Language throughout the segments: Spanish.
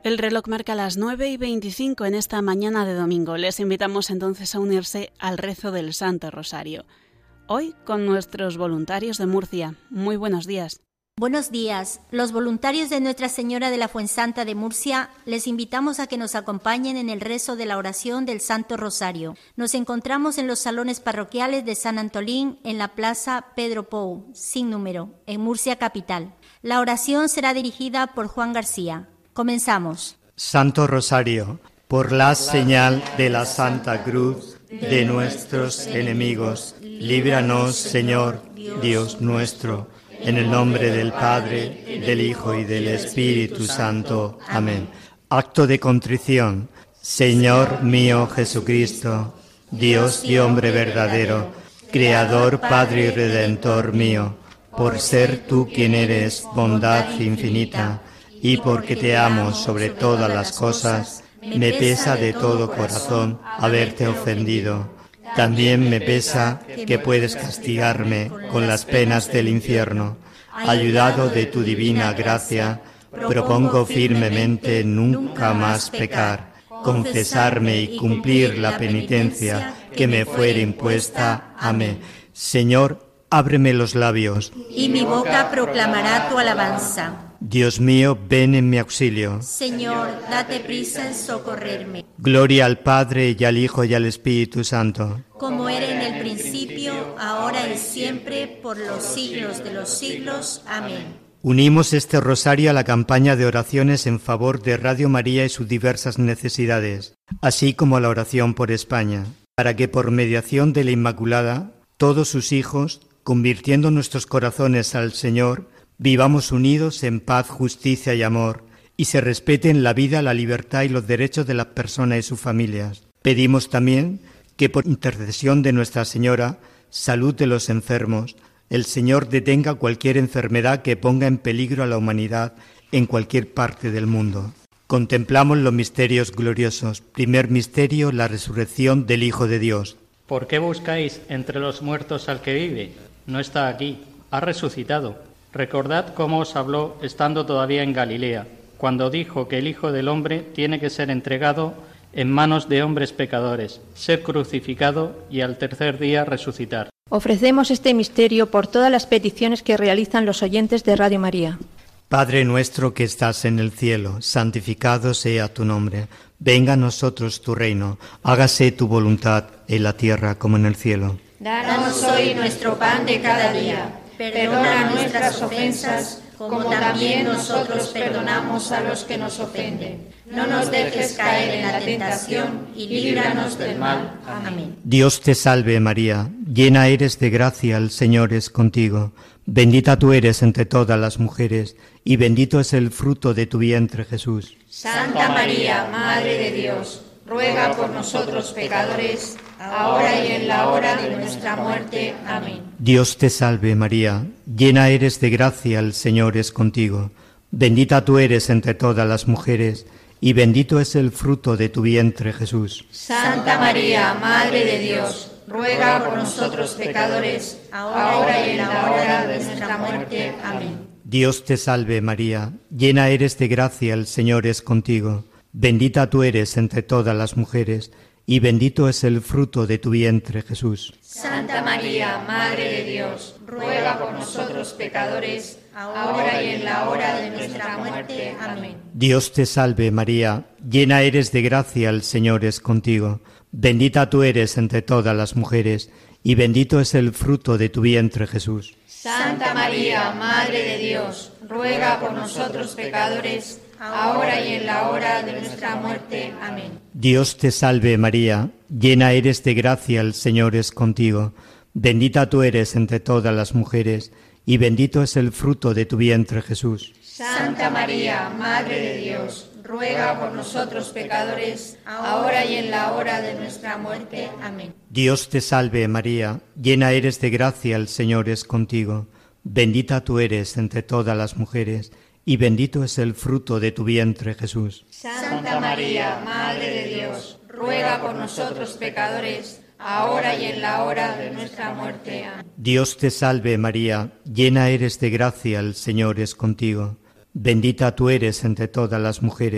El reloj marca las 9:25 en esta mañana de domingo. Les invitamos entonces a unirse al rezo del Santo Rosario. Hoy con nuestros voluntarios de Murcia. Muy buenos días. Buenos días. Los voluntarios de Nuestra Señora de la Fuensanta de Murcia les invitamos a que nos acompañen en el rezo de la oración del Santo Rosario. Nos encontramos en los salones parroquiales de San Antolín, en la Plaza Pedro Pou, sin número, en Murcia capital. La oración será dirigida por Juan García. Comenzamos. Santo Rosario, por la señal de la Santa Cruz de nuestros enemigos, líbranos, Señor, Dios nuestro, en el nombre del Padre, del Hijo y del Espíritu Santo. Amén. Acto de contrición. Señor mío Jesucristo, Dios y hombre verdadero, Creador, Padre y Redentor mío, por ser tú quien eres bondad infinita, y porque te amo sobre todas las cosas, me pesa de todo corazón haberte ofendido. También me pesa que puedes castigarme con las penas del infierno. Ayudado de tu divina gracia, propongo firmemente nunca más pecar, confesarme y cumplir la penitencia que me fuere impuesta. Amén. Señor, ábreme los labios, y mi boca proclamará tu alabanza. Dios mío, ven en mi auxilio. Señor, date prisa en socorrerme. Gloria al Padre, y al Hijo, y al Espíritu Santo. Como era en el principio, ahora y siempre, por los siglos de los siglos. Amén. Unimos este rosario a la campaña de oraciones en favor de Radio María y sus diversas necesidades, así como a la oración por España, para que por mediación de la Inmaculada, todos sus hijos, convirtiendo nuestros corazones al Señor, vivamos unidos en paz, justicia y amor, y se respeten la vida, la libertad y los derechos de las personas y sus familias. Pedimos también que por intercesión de Nuestra Señora, salud de los enfermos, el Señor detenga cualquier enfermedad que ponga en peligro a la humanidad en cualquier parte del mundo. Contemplamos los misterios gloriosos. Primer misterio, la resurrección del Hijo de Dios. ¿Por qué buscáis entre los muertos al que vive? No está aquí, ha resucitado. Recordad cómo os habló estando todavía en Galilea, cuando dijo que el Hijo del Hombre tiene que ser entregado en manos de hombres pecadores, ser crucificado y al tercer día resucitar. Ofrecemos este misterio por todas las peticiones que realizan los oyentes de Radio María. Padre nuestro que estás en el cielo, santificado sea tu nombre. Venga a nosotros tu reino, hágase tu voluntad en la tierra como en el cielo. Danos hoy nuestro pan de cada día. Perdona nuestras ofensas, como también nosotros perdonamos a los que nos ofenden. No nos dejes caer en la tentación y líbranos del mal. Amén. Dios te salve María, llena eres de gracia, el Señor es contigo. Bendita tú eres entre todas las mujeres, y bendito es el fruto de tu vientre, Jesús. Santa María, Madre de Dios, ruega por nosotros pecadores, ahora y en la hora de nuestra muerte. Amén. Dios te salve María, llena eres de gracia, el Señor es contigo. Bendita tú eres entre todas las mujeres, y bendito es el fruto de tu vientre, Jesús. Santa María, Madre de Dios, ruega por nosotros pecadores, ahora y en la hora de nuestra muerte. Amén. Dios te salve María, llena eres de gracia, el Señor es contigo. Bendita tú eres entre todas las mujeres, y bendito es el fruto de tu vientre, Jesús. Santa María, Madre de Dios, ruega por nosotros pecadores, ahora y en la hora de nuestra muerte. Amén. Dios te salve María, llena eres de gracia, el Señor es contigo. Bendita tú eres entre todas las mujeres, y bendito es el fruto de tu vientre, Jesús. Santa María, Madre de Dios, ruega por nosotros pecadores, ahora y en la hora de nuestra muerte. Amén. Dios te salve María, llena eres de gracia, el Señor es contigo. Bendita tú eres entre todas las mujeres, y bendito es el fruto de tu vientre, Jesús. Santa María, Madre de Dios, ruega por nosotros pecadores, ahora y en la hora de nuestra muerte. Amén. Dios te salve María, llena eres de gracia, el Señor es contigo. Bendita tú eres entre todas las mujeres, y bendito es el fruto de tu vientre, Jesús. Santa María, Madre de Dios, ruega por nosotros pecadores, ahora y en la hora de nuestra muerte. Amén. Dios te salve María, llena eres de gracia, el Señor es contigo. Bendita tú eres entre todas las mujeres,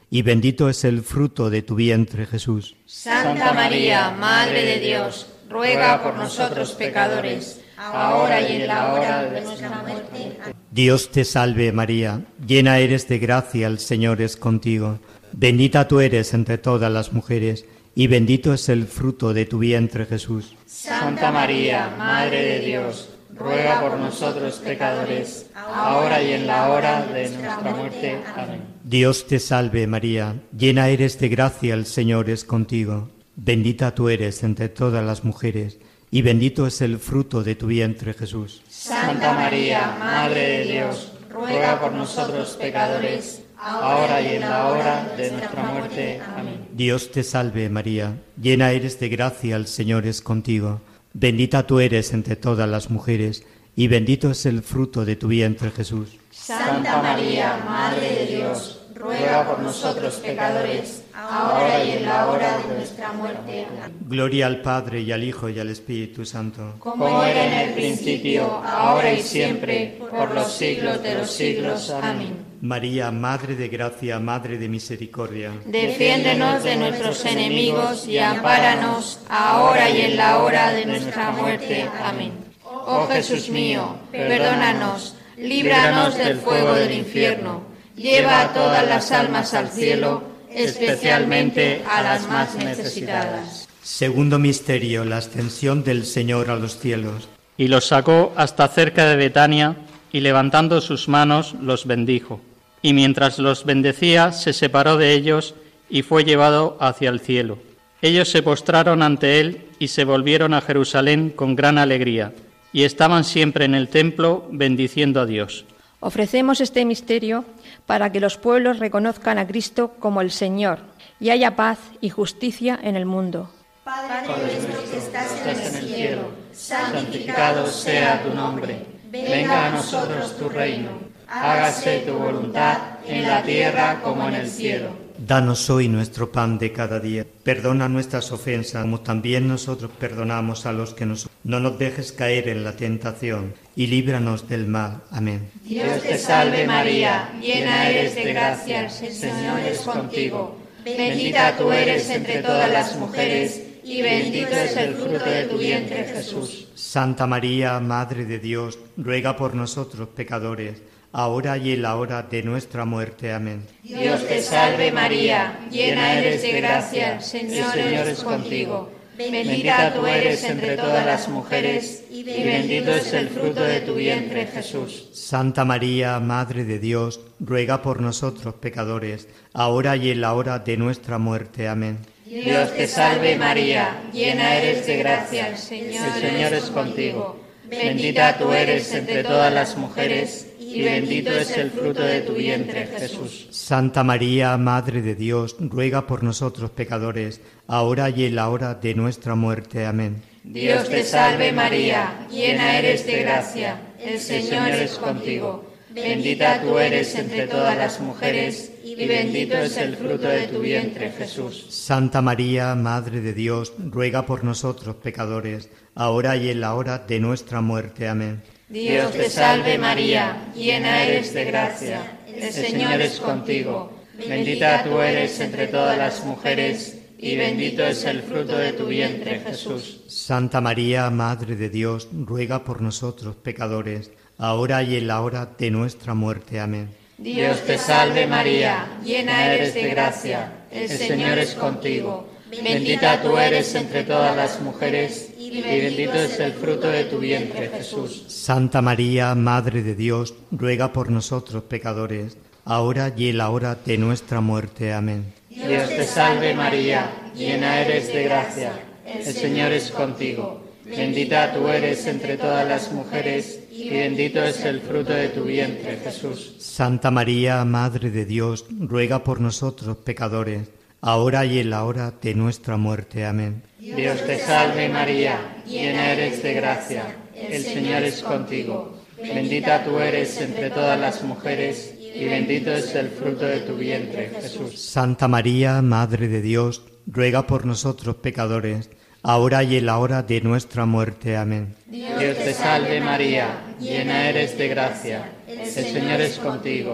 y bendito es el fruto de tu vientre, Jesús. Santa María, Madre de Dios, ruega por nosotros pecadores, ahora y en la hora de nuestra muerte. Dios te salve María, llena eres de gracia, el Señor es contigo. Bendita tú eres entre todas las mujeres, y bendito es el fruto de tu vientre, Jesús. Santa María, Madre de Dios, ruega por nosotros pecadores, ahora y en la hora de nuestra muerte. Amén. Dios te salve María, llena eres de gracia, el Señor es contigo. Bendita tú eres entre todas las mujeres, y bendito es el fruto de tu vientre, Jesús. Santa María, Madre de Dios, ruega por nosotros pecadores, ahora y en la hora de nuestra muerte. Amén. Dios te salve María, llena eres de gracia, el Señor es contigo. Bendita tú eres entre todas las mujeres, y bendito es el fruto de tu vientre, Jesús. Santa María, Madre de Dios, ruega por nosotros pecadores, ahora y en la hora de nuestra muerte. Amén. Gloria al Padre, y al Hijo, y al Espíritu Santo. Como era en el principio, ahora y siempre, por los siglos de los siglos. Amén. María, Madre de gracia, Madre de misericordia. Defiéndenos de nuestros enemigos y ampáranos, ahora y en la hora de nuestra muerte. Amén. Oh Jesús mío, perdónanos, líbranos del fuego del infierno, lleva a todas las almas al cielo, especialmente a las más necesitadas. Segundo misterio, la ascensión del Señor a los cielos. Y los sacó hasta cerca de Betania, y levantando sus manos los bendijo. Y mientras los bendecía, se separó de ellos y fue llevado hacia el cielo. Ellos se postraron ante él y se volvieron a Jerusalén con gran alegría, y estaban siempre en el templo bendiciendo a Dios. Ofrecemos este misterio para que los pueblos reconozcan a Cristo como el Señor y haya paz y justicia en el mundo. Padre nuestro que estás en el cielo, Santificado sea tu nombre. Venga a nosotros tu reino. Hágase tu voluntad en la tierra como en el cielo. Danos hoy nuestro pan de cada día. Perdona nuestras ofensas, como también nosotros perdonamos a los que nos... No nos dejes caer en la tentación, y líbranos del mal. Amén. Dios te salve María, llena eres de gracia, el Señor es contigo. Bendita tú eres entre todas las mujeres, y bendito es el fruto de tu vientre, Jesús. Santa María, Madre de Dios, ruega por nosotros pecadores, ahora y en la hora de nuestra muerte. Amén. Dios te salve María, llena eres de gracia, el Señor es contigo. Bendita tú eres entre todas las mujeres, y bendito es el fruto de tu vientre, Jesús. Santa María, Madre de Dios, ruega por nosotros pecadores, ahora y en la hora de nuestra muerte. Amén. Dios te salve María, llena eres de gracia, el Señor es contigo. Bendita tú eres entre todas las mujeres, y bendito es el fruto de tu vientre, Jesús. Santa María, Madre de Dios, ruega por nosotros pecadores, ahora y en la hora de nuestra muerte. Amén. Dios te salve María, llena eres de gracia, el Señor es contigo. Bendita tú eres entre todas las mujeres, y bendito es el fruto de tu vientre, Jesús. Santa María, Madre de Dios, ruega por nosotros pecadores, ahora y en la hora de nuestra muerte. Amén. Dios te salve María, llena eres de gracia, el Señor es contigo. Bendita tú eres entre todas las mujeres, y bendito es el fruto de tu vientre, Jesús. Santa María, Madre de Dios, ruega por nosotros pecadores, ahora y en la hora de nuestra muerte. Amén. Dios te salve María, llena eres de gracia, el Señor es contigo. Bendita tú eres entre todas las mujeres, y bendito es el fruto de tu vientre, Jesús. Santa María, Madre de Dios, ruega por nosotros pecadores, ahora y en la hora de nuestra muerte. Amén. Dios te salve María, llena eres de gracia, el Señor es contigo. Bendita tú eres entre todas las mujeres, y bendito es el fruto de tu vientre, Jesús. Santa María, Madre de Dios, ruega por nosotros pecadores, ahora y en la hora de nuestra muerte. Amén. Dios te salve María, llena eres de gracia, el Señor es contigo. Bendita tú eres entre todas las mujeres, y bendito es el fruto de tu vientre, Jesús. Santa María, Madre de Dios, ruega por nosotros pecadores, ahora y en la hora de nuestra muerte. Amén. Dios te salve María, llena eres de gracia, el Señor es contigo.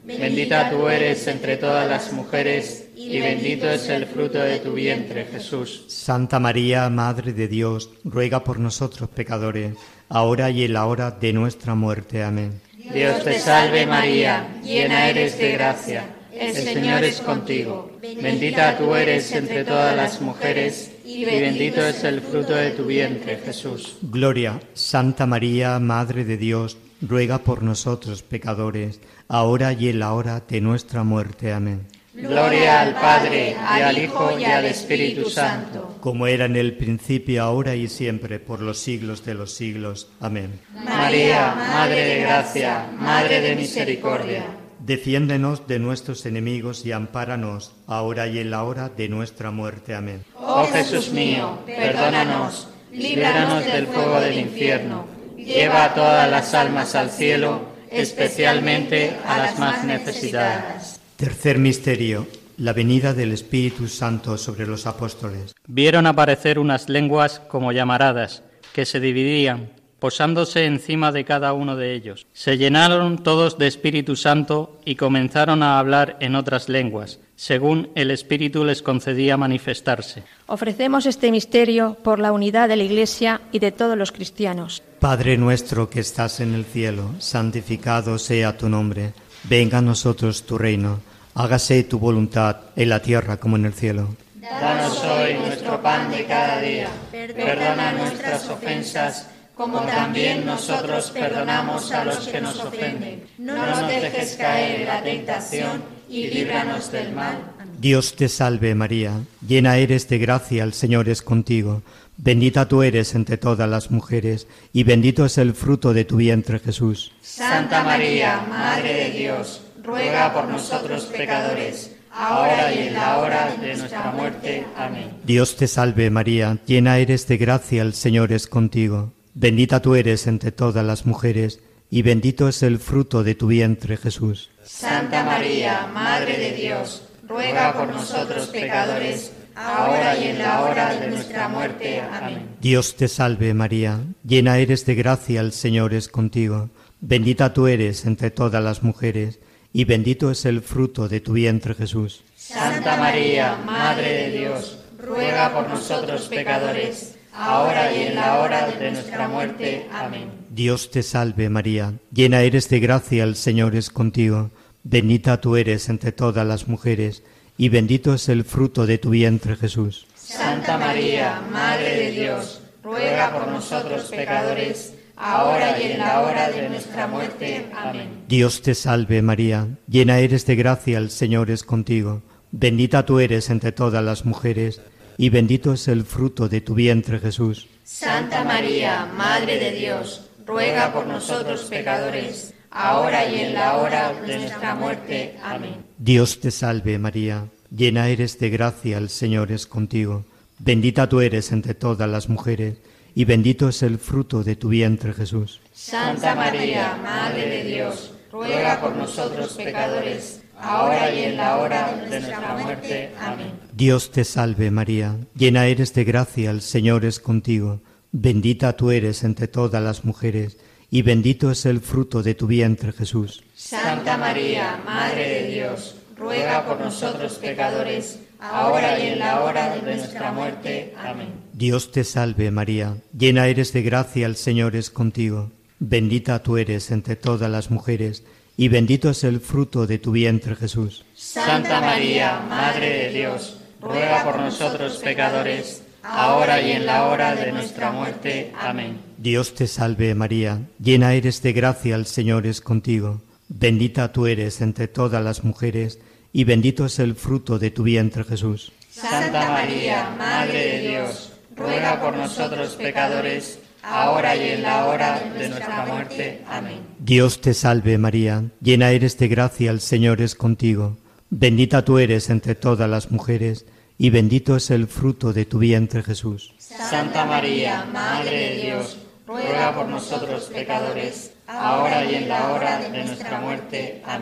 Bendita tú eres entre todas las mujeres, y bendito es el fruto de tu vientre, Jesús. Santa María, Madre de Dios, ruega por nosotros pecadores, ahora y en la hora de nuestra muerte. Amén. Dios te salve María, llena eres de gracia, el Señor es contigo. Bendita tú eres entre todas las mujeres, y bendito es el fruto de tu vientre, Jesús. Gloria, Santa María, Madre de Dios, ruega por nosotros pecadores, ahora y en la hora de nuestra muerte. Amén. Gloria al Padre, y al Hijo, y al Espíritu Santo. Como era en el principio, ahora y siempre, por los siglos de los siglos. Amén. María, Madre de gracia, Madre de misericordia. Defiéndenos de nuestros enemigos y ampáranos, ahora y en la hora de nuestra muerte. Amén. Oh Jesús mío, perdónanos, líbranos del fuego del infierno, Lleva a todas las almas al cielo, especialmente a las más necesitadas. Tercer misterio, la venida del Espíritu Santo sobre los apóstoles. Vieron aparecer unas lenguas como llamaradas, que se dividían, posándose encima de cada uno de ellos. Se llenaron todos de Espíritu Santo y comenzaron a hablar en otras lenguas, según el Espíritu les concedía manifestarse. Ofrecemos este misterio por la unidad de la Iglesia y de todos los cristianos. Padre nuestro que estás en el cielo, santificado sea tu nombre. Venga a nosotros tu reino. Hágase tu voluntad en la tierra como en el cielo. Danos hoy nuestro pan de cada día. Perdona nuestras ofensas, como también nosotros perdonamos a los que nos ofenden. No nos dejes caer en la tentación y líbranos del mal. Dios te salve María, llena eres de gracia, el Señor es contigo. Bendita tú eres entre todas las mujeres, y bendito es el fruto de tu vientre, Jesús. Santa María, Madre de Dios, ruega por nosotros pecadores, ahora y en la hora de nuestra muerte. Amén. Dios te salve María, llena eres de gracia, el Señor es contigo. Bendita tú eres entre todas las mujeres, y bendito es el fruto de tu vientre, Jesús. Santa María, Madre de Dios, ruega por nosotros pecadores, ahora y en la hora de nuestra muerte. Amén. Dios te salve María, llena eres de gracia, el Señor es contigo. Bendita tú eres entre todas las mujeres, y bendito es el fruto de tu vientre, Jesús. Santa María, Madre de Dios, ruega por nosotros pecadores, ahora y en la hora de nuestra muerte. Amén. Dios te salve María, llena eres de gracia, el Señor es contigo. Bendita tú eres entre todas las mujeres, y bendito es el fruto de tu vientre, Jesús. Santa María, Madre de Dios, ruega por nosotros pecadores, ahora y en la hora de nuestra muerte. Amén. Dios te salve María, llena eres de gracia, el Señor es contigo. Bendita tú eres entre todas las mujeres, y bendito es el fruto de tu vientre, Jesús. Santa María, Madre de Dios, ruega por nosotros pecadores, ahora y en la hora de nuestra muerte. Amén. Dios te salve María, llena eres de gracia, el Señor es contigo. Bendita tú eres entre todas las mujeres, y bendito es el fruto de tu vientre, Jesús. Santa María, Madre de Dios, ruega por nosotros pecadores, ahora y en la hora de nuestra muerte. Amén. Dios te salve María, llena eres de gracia, el Señor es contigo. Bendita tú eres entre todas las mujeres, y bendito es el fruto de tu vientre, Jesús. Santa María, Madre de Dios, ruega por nosotros pecadores, ahora y en la hora de nuestra muerte. Amén. Dios te salve María, llena eres de gracia, el Señor es contigo. Bendita tú eres entre todas las mujeres, y bendito es el fruto de tu vientre, Jesús. Santa María, Madre de Dios, ruega por nosotros pecadores, ahora y en la hora de nuestra muerte. Amén. Dios te salve María, llena eres de gracia, el Señor es contigo. Bendita tú eres entre todas las mujeres, y bendito es el fruto de tu vientre, Jesús. Santa María, Madre de Dios, ruega por nosotros pecadores, ahora y en la hora de nuestra muerte. Amén. Dios te salve María, llena eres de gracia, el Señor es contigo. Bendita tú eres entre todas las mujeres, y bendito es el fruto de tu vientre, Jesús. Santa María, Madre de Dios, ruega por nosotros pecadores, ahora y en la hora de nuestra muerte. Amén.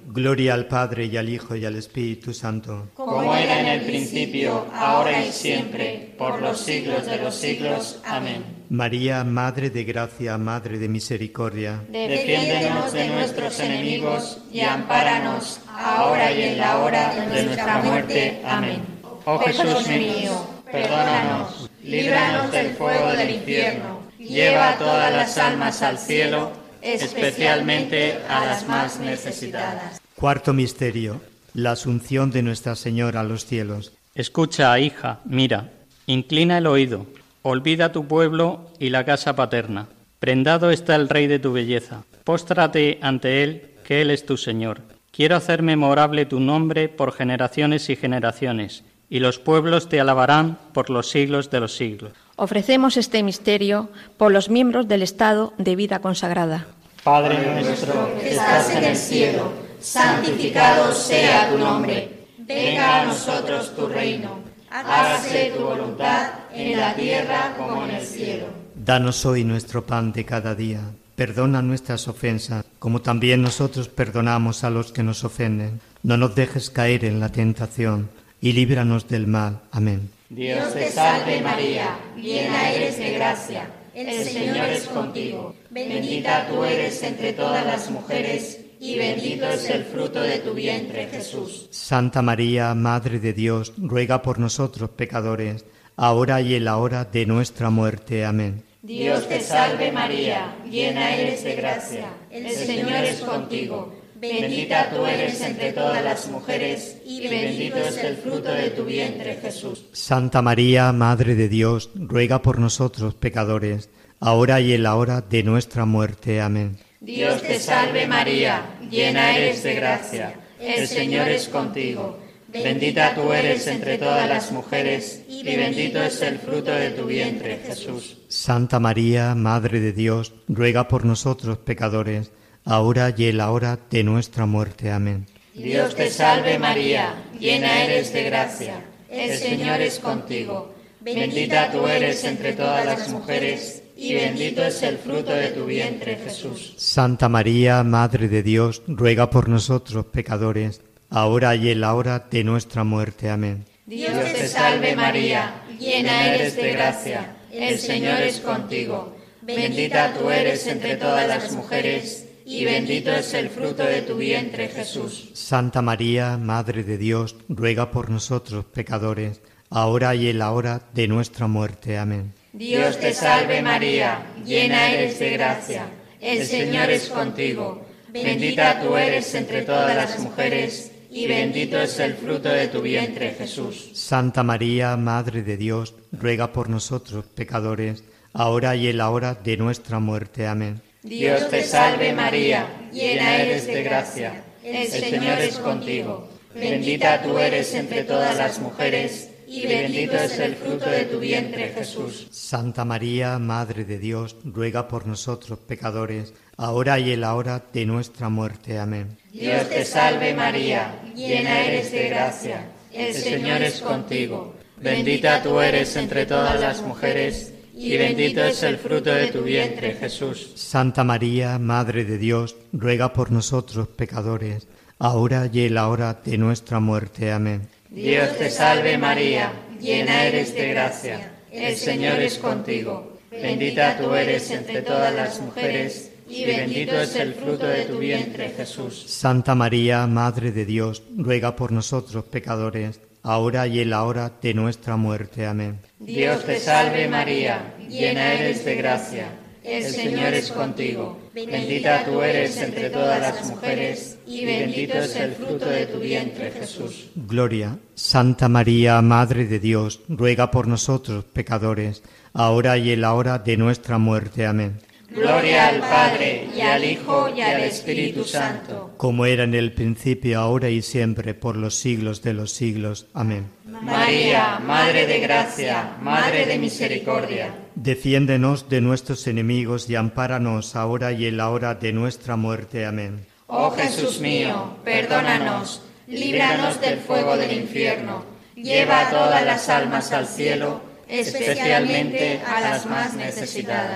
Gloria al Padre, y al Hijo, y al Espíritu Santo. Como era en el principio, ahora y siempre, por los siglos de los siglos. Amén. María, Madre de gracia, Madre de misericordia, Defiéndenos de nuestros enemigos y ampáranos, ahora y en la hora de nuestra muerte. Amén. Oh Jesús mío, perdónanos, líbranos del fuego del infierno, lleva todas las almas al cielo, especialmente a las más necesitadas. Cuarto misterio, la asunción de Nuestra Señora a los cielos. Escucha, hija, mira, inclina el oído, olvida tu pueblo y la casa paterna. Prendado está el Rey de tu belleza. Póstrate ante él, que él es tu Señor. Quiero hacer memorable tu nombre por generaciones y generaciones, y los pueblos te alabarán por los siglos de los siglos. Ofrecemos este misterio por los miembros del estado de vida consagrada. Padre nuestro, que estás en el cielo, santificado sea tu nombre. Venga a nosotros tu reino. Hágase tu voluntad en la tierra como en el cielo. Danos hoy nuestro pan de cada día. Perdona nuestras ofensas, como también nosotros perdonamos a los que nos ofenden. No nos dejes caer en la tentación, y líbranos del mal. Amén. Dios te salve María, llena eres de gracia, el Señor es contigo. Bendita tú eres entre todas las mujeres, y bendito es el fruto de tu vientre, Jesús. Santa María, Madre de Dios, ruega por nosotros pecadores, ahora y en la hora de nuestra muerte. Amén. Dios te salve María, llena eres de gracia, el Señor es contigo. Bendita tú eres entre todas las mujeres, y bendito es el fruto de tu vientre, Jesús. Santa María, Madre de Dios, ruega por nosotros pecadores, ahora y en la hora de nuestra muerte. Amén. Dios te salve María, llena eres de gracia, el Señor es contigo. Bendita tú eres entre todas las mujeres, y bendito es el fruto de tu vientre, Jesús. Santa María, Madre de Dios, ruega por nosotros pecadores, ahora y en la hora de nuestra muerte. Amén. Dios te salve María, llena eres de gracia, el Señor es contigo. Bendita tú eres entre todas las mujeres, y bendito es el fruto de tu vientre, Jesús. Santa María, Madre de Dios, ruega por nosotros pecadores, ahora y en la hora de nuestra muerte. Amén. Dios te salve María, llena eres de gracia, el Señor es contigo. Bendita tú eres entre todas las mujeres, y bendito es el fruto de tu vientre, Jesús. Santa María, Madre de Dios, ruega por nosotros pecadores, ahora y en la hora de nuestra muerte. Amén. Dios te salve María, llena eres de gracia, el Señor es contigo. Bendita tú eres entre todas las mujeres, y bendito es el fruto de tu vientre, Jesús. Santa María, Madre de Dios, ruega por nosotros pecadores, ahora y en la hora de nuestra muerte. Amén. Dios te salve María, llena eres de gracia, el Señor es contigo. Bendita tú eres entre todas las mujeres, y bendito es el fruto de tu vientre, Jesús. Santa María, Madre de Dios, ruega por nosotros pecadores, ahora y en la hora de nuestra muerte. Amén. Dios te salve María, llena eres de gracia, el Señor es contigo. Bendita tú eres entre todas las mujeres, y bendito es el fruto de tu vientre, Jesús. Santa María, Madre de Dios, ruega por nosotros pecadores, ahora y en la hora de nuestra muerte. Amén. Dios te salve María, llena eres de gracia, el Señor es contigo. Bendita tú eres entre todas las mujeres, y bendito es el fruto de tu vientre, Jesús. Santa María, Madre de Dios, ruega por nosotros pecadores, ahora y en la hora de nuestra muerte. Amén. Dios te salve María, llena eres de gracia, el Señor es contigo. Bendita tú eres entre todas las mujeres, y bendito es el fruto de tu vientre, Jesús. Gloria. Santa María, Madre de Dios, ruega por nosotros pecadores, ahora y en la hora de nuestra muerte. Amén. Gloria al Padre, y al Hijo, y al Espíritu Santo. Como era en el principio, ahora y siempre, por los siglos de los siglos. Amén. María, Madre de gracia, Madre de misericordia. Defiéndenos de nuestros enemigos y ampáranos ahora y en la hora de nuestra muerte. Amén. Oh Jesús mío, perdónanos, líbranos del fuego del infierno, lleva a todas las almas al cielo, especialmente a las más necesitadas.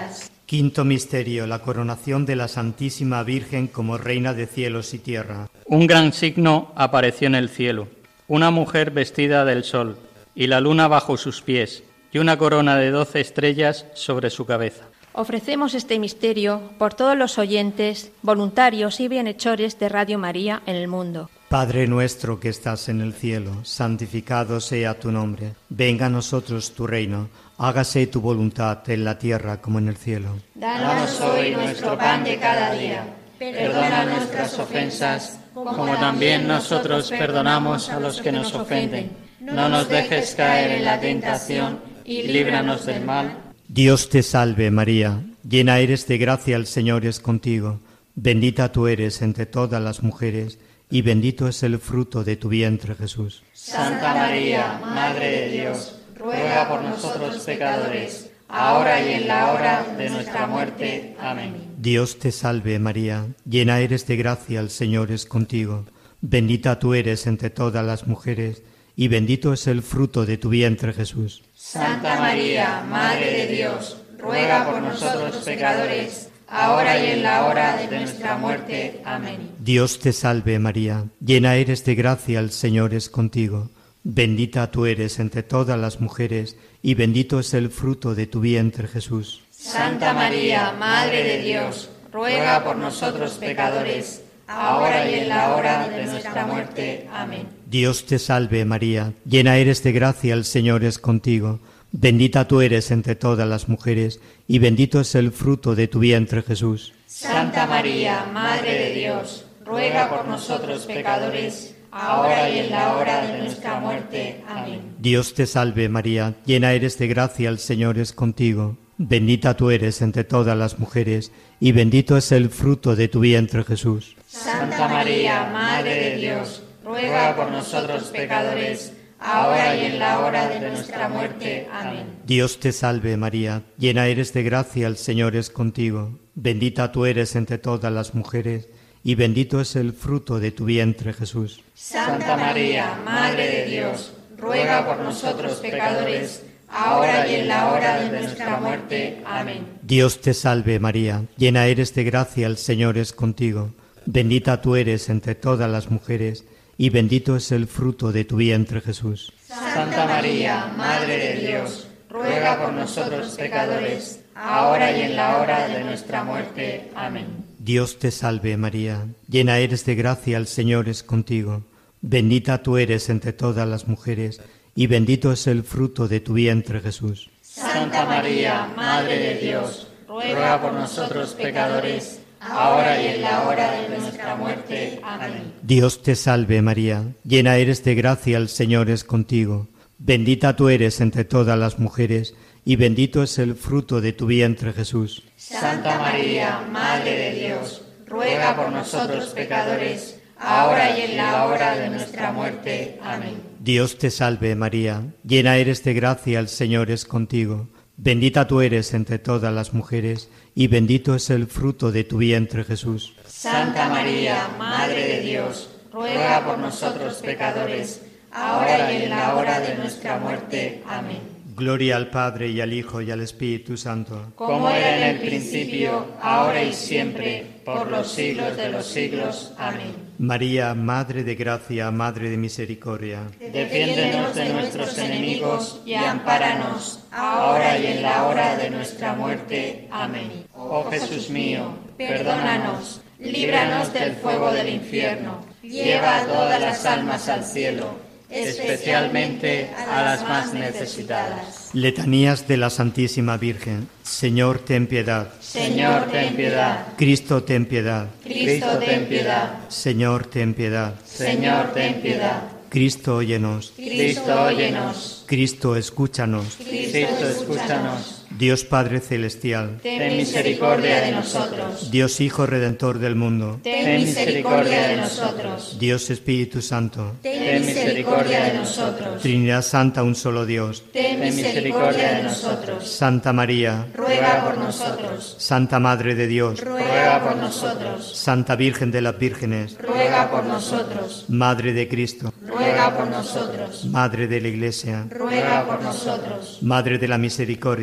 Quinto misterio, la coronación de la Santísima Virgen como Reina de cielos y tierra. Un gran signo apareció en el cielo, una mujer vestida del sol, y la luna bajo sus pies, y una corona de 12 estrellas sobre su cabeza. Ofrecemos este misterio por todos los oyentes, voluntarios y bienhechores de Radio María en el mundo. Padre nuestro que estás en el cielo, santificado sea tu nombre. Venga a nosotros tu reino, hágase tu voluntad en la tierra como en el cielo. Danos hoy nuestro pan de cada día. Perdona nuestras ofensas, como también nosotros perdonamos a los que nos ofenden. No nos dejes caer en la tentación y líbranos del mal. Dios te salve María, llena eres de gracia, el Señor es contigo. Bendita tú eres entre todas las mujeres, y bendito es el fruto de tu vientre, Jesús. Santa María, Madre de Dios, ruega por nosotros pecadores, ahora y en la hora de nuestra muerte. Amén. Dios te salve María, llena eres de gracia, el Señor es contigo. Bendita tú eres entre todas las mujeres, y bendito es el fruto de tu vientre, Jesús. Santa María, Madre de Dios, ruega por nosotros pecadores, ahora y en la hora de nuestra muerte. Amén. Dios te salve María, llena eres de gracia, el Señor es contigo. Bendita tú eres entre todas las mujeres, y bendito es el fruto de tu vientre, Jesús. Santa María, Madre de Dios, ruega por nosotros pecadores, ahora y en la hora de nuestra muerte. Amén. Dios te salve María, llena eres de gracia, el Señor es contigo. Bendita tú eres entre todas las mujeres, y bendito es el fruto de tu vientre, Jesús. Santa María, Madre de Dios, ruega por nosotros pecadores, ahora y en la hora de nuestra muerte. Amén. Dios te salve María, llena eres de gracia, el Señor es contigo. Bendita tú eres entre todas las mujeres, y bendito es el fruto de tu vientre, Jesús. Santa María, Madre de Dios, ruega por nosotros pecadores, ahora y en la hora de nuestra muerte. Amén. Dios te salve María, llena eres de gracia, el Señor es contigo. Bendita tú eres entre todas las mujeres, y bendito es el fruto de tu vientre, Jesús. Santa María, Madre de Dios, ruega por nosotros pecadores, ahora y en la hora de nuestra muerte. Amén. Dios te salve María, llena eres de gracia, el Señor es contigo. Bendita tú eres entre todas las mujeres, y bendito es el fruto de tu vientre, Jesús. Santa María, Madre de Dios, ruega por nosotros pecadores, ahora y en la hora de nuestra muerte. Amén. Dios te salve María, llena eres de gracia, el Señor es contigo. Bendita tú eres entre todas las mujeres, y bendito es el fruto de tu vientre, Jesús. Santa María, Madre de Dios, ruega por nosotros pecadores, ahora y en la hora de nuestra muerte. Amén. Dios te salve María, llena eres de gracia, el Señor es contigo. Bendita tú eres entre todas las mujeres, y bendito es el fruto de tu vientre, Jesús. Santa María, Madre de Dios, ruega por nosotros pecadores, ahora y en la hora de nuestra muerte. Amén. Dios te salve María, llena eres de gracia, el Señor es contigo. Bendita tú eres entre todas las mujeres, y bendito es el fruto de tu vientre, Jesús. Santa María, Madre de Dios, ruega por nosotros pecadores, ahora y en la hora de nuestra muerte. Amén. Gloria al Padre, y al Hijo, y al Espíritu Santo. Como era en el principio, ahora y siempre, por los siglos de los siglos. Amén. María, Madre de gracia, Madre de misericordia. Defiéndenos de nuestros enemigos y ampáranos, ahora y en la hora de nuestra muerte. Amén. Oh Jesús mío, perdónanos, líbranos del fuego del infierno, lleva a todas las almas al cielo, especialmente a las más necesitadas. Letanías de la Santísima Virgen. Señor, ten piedad. Señor, ten piedad. Cristo, ten piedad. Cristo, ten piedad. Señor, ten piedad. Señor, ten piedad. Cristo, óyenos. Cristo, óyenos. Cristo, escúchanos. Cristo, escúchanos. Dios Padre Celestial, ten misericordia de nosotros. Dios Hijo Redentor del mundo, ten misericordia de nosotros. Dios Espíritu Santo, ten misericordia de nosotros. Trinidad Santa, un solo Dios, ten misericordia de nosotros. Santa María, ruega por nosotros. Santa Madre de Dios, ruega por nosotros. Santa Virgen de las Vírgenes, ruega por nosotros. Madre de Cristo, ruega por nosotros. Madre de la Iglesia, ruega por nosotros. Madre de la Misericordia, ruega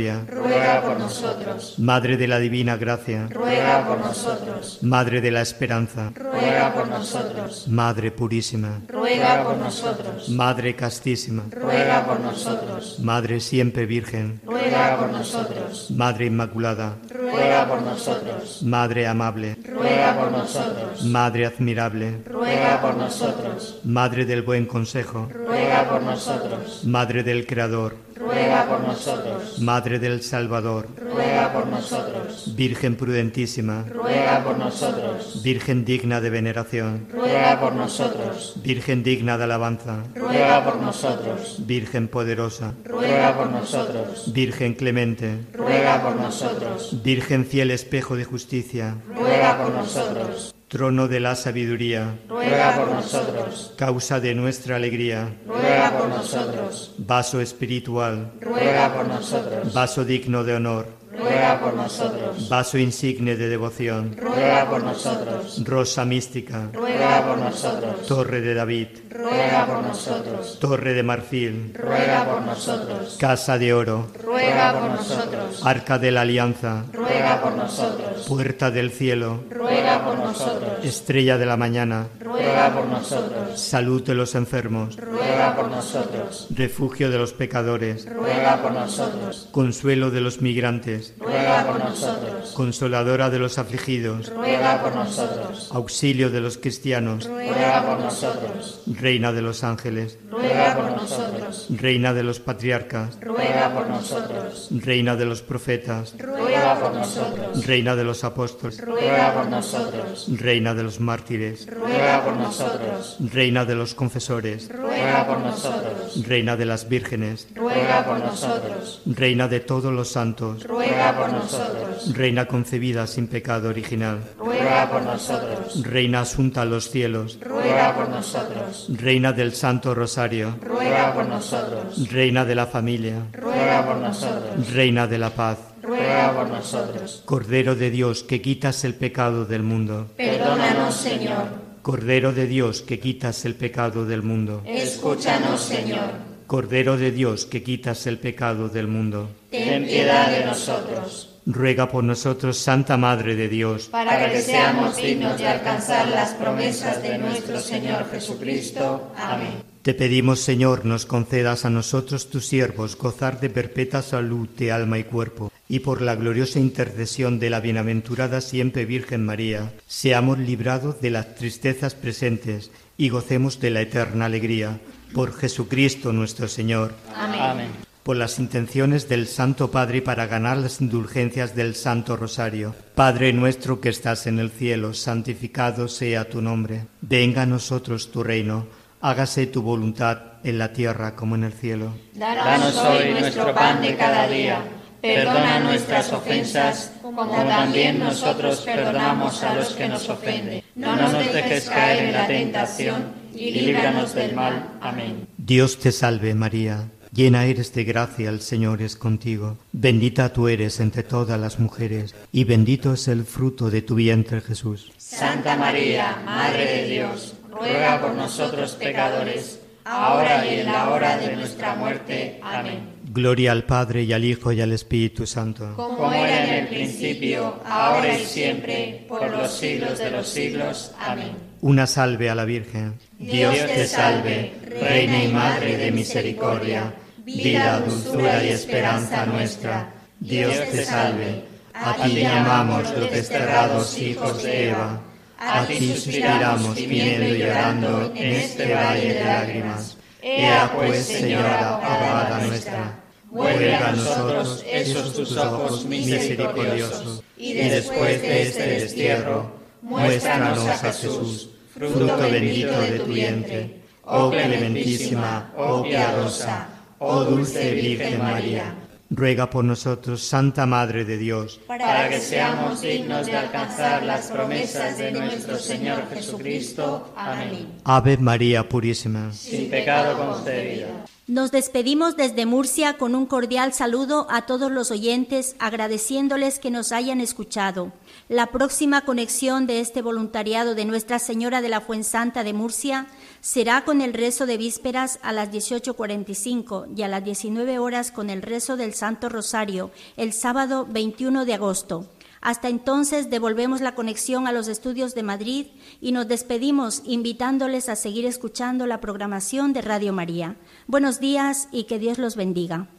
ruega por nosotros. Madre de la Divina Gracia, Ruega por nosotros. Madre de la Esperanza, Ruega por nosotros. Madre Purísima, Ruega por nosotros. Madre Castísima, Ruega por nosotros. Madre Siempre Virgen, Ruega por nosotros. Madre Inmaculada, Ruega por nosotros. Madre Amable, Ruega por nosotros. Madre Admirable, Ruega por nosotros. Madre del Buen Consejo, Ruega por nosotros. Madre del Creador, Ruega por nosotros. Madre del Salvador, Ruega por nosotros. Virgen prudentísima, Ruega por nosotros. Virgen digna de veneración, Ruega por nosotros. Virgen digna de alabanza, Ruega por nosotros. Virgen poderosa, Ruega por nosotros. Virgen clemente, Ruega por nosotros. Virgen fiel espejo de justicia, Ruega por nosotros. trono de la sabiduría, Ruega por nosotros. causa de nuestra alegría, Ruega por nosotros. vaso espiritual, Ruega por nosotros. vaso digno de honor, Ruega por nosotros. vaso insigne de devoción, Ruega por nosotros. rosa mística, Ruega por nosotros. torre de David, Ruega por nosotros. torre de marfil, Ruega por nosotros. casa de oro, Ruega por nosotros. arca de la alianza, Ruega por nosotros. puerta del cielo, Ruega por nosotros. estrella de la mañana, Ruega por nosotros. salud de los enfermos, Ruega por nosotros. refugio de los pecadores, Ruega por nosotros. consuelo de los migrantes, Ruega por nosotros. consoladora de los afligidos, Ruega por nosotros. auxilio de los cristianos, Ruega por nosotros. reina de los ángeles, Ruega por nosotros. reina de los patriarcas, Ruega por nosotros. reina de los profetas, Ruega por nosotros. reina de los apóstoles, Ruega por nosotros. reina de los mártires, Ruega por nosotros. reina de los confesores, Ruega por nosotros. reina de las vírgenes, Ruega por nosotros. reina de todos los santos, Ruega por nosotros. reina concebida sin pecado original, Ruega por nosotros. reina asunta a los cielos, Ruega por nosotros. reina del Santo Rosario, Ruega por nosotros. reina de la familia, Ruega por nosotros. reina de la paz, Ruega por nosotros. Cordero de Dios que quitas el pecado del mundo, Perdónanos, Señor. Cordero de Dios que quitas el pecado del mundo, Escúchanos, Señor. Cordero de Dios que quitas el pecado del mundo, Ten piedad de nosotros, ruega por nosotros, Santa Madre de Dios, para que seamos dignos de alcanzar las promesas de nuestro Señor Jesucristo. Amén. Te pedimos, Señor, nos concedas a nosotros, tus siervos, gozar de perpetua salud de alma y cuerpo, y por la gloriosa intercesión de la bienaventurada siempre Virgen María, seamos librados de las tristezas presentes y gocemos de la eterna alegría. Por Jesucristo nuestro Señor. Amén. Amén. Por las intenciones del Santo Padre para ganar las indulgencias del Santo Rosario. Padre nuestro que estás en el cielo, santificado sea tu nombre. Venga a nosotros tu reino. Hágase tu voluntad en la tierra como en el cielo. Danos hoy nuestro pan de cada día. Perdona nuestras ofensas, como también nosotros perdonamos a los que nos ofenden. No nos dejes caer en la tentación y líbranos del mal. Amén. Dios te salve María, llena eres de gracia, el Señor es contigo. Bendita tú eres entre todas las mujeres, y bendito es el fruto de tu vientre Jesús. Santa María, Madre de Dios, ruega por nosotros pecadores, ahora y en la hora de nuestra muerte. Amén. Gloria al Padre, y al Hijo, y al Espíritu Santo. Como era en el principio, ahora y siempre, por los siglos de los siglos. Amén. Una salve a la Virgen. Dios te salve, Reina y Madre de misericordia, vida, dulzura y esperanza nuestra. Dios te salve. A ti llamamos los desterrados hijos de Eva. A ti suspiramos gimiendo y llorando en este valle de lágrimas. Ea pues, Señora, abogada nuestra, vuelve a nosotros esos tus ojos misericordiosos, y después de este destierro, muéstranos a Jesús, fruto bendito de tu vientre. Oh clementísima, oh piadosa, oh dulce Virgen María, ruega por nosotros, Santa Madre de Dios, para que seamos dignos de alcanzar las promesas de nuestro Señor Jesucristo. Amén. Ave María Purísima, Sin pecado concebida. Nos despedimos desde Murcia con un cordial saludo a todos los oyentes, agradeciéndoles que nos hayan escuchado. La próxima conexión de este voluntariado de Nuestra Señora de la Fuensanta de Murcia será con el rezo de vísperas a las 18:45 y a las 19 horas con el rezo del Santo Rosario, el sábado 21 de agosto. Hasta entonces devolvemos la conexión a los estudios de Madrid y nos despedimos invitándoles a seguir escuchando la programación de Radio María. Buenos días y que Dios los bendiga.